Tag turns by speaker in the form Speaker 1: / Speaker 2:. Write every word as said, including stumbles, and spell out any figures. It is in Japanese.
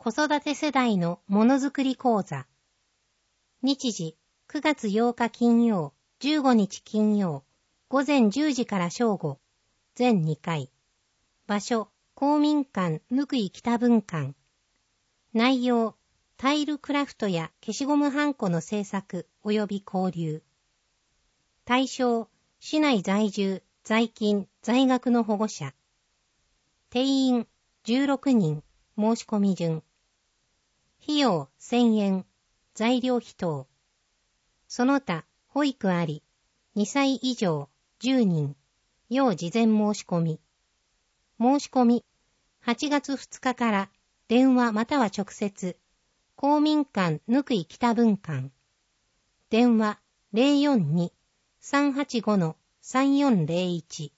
Speaker 1: 子育て世代のものづくり講座。日時、くがつようか金曜、じゅうごにち金曜、午前じゅうじから正午、全にかい。場所、公民館ぬくい北分館。内容、タイルクラフトや消しゴムはんこの制作及び交流。対象、市内在住、在勤、在学の保護者。定員、じゅうろくにん、申し込み順。費用、せんえん、材料費等。その他、保育あり、にさい以上、じゅうにん、要事前申し込み。申し込み、はちがつふつかから電話または直接、公民館ぬくい北分館。電話 ゼロよんに さんはちご さんよんゼロいち